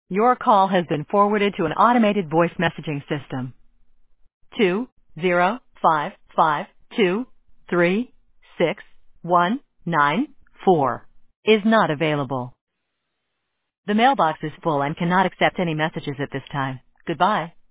Your call has been forwarded to an automated voice messaging system. 20552361994 is not available. The mailbox is full and cannot accept any messages at this time. Goodbye.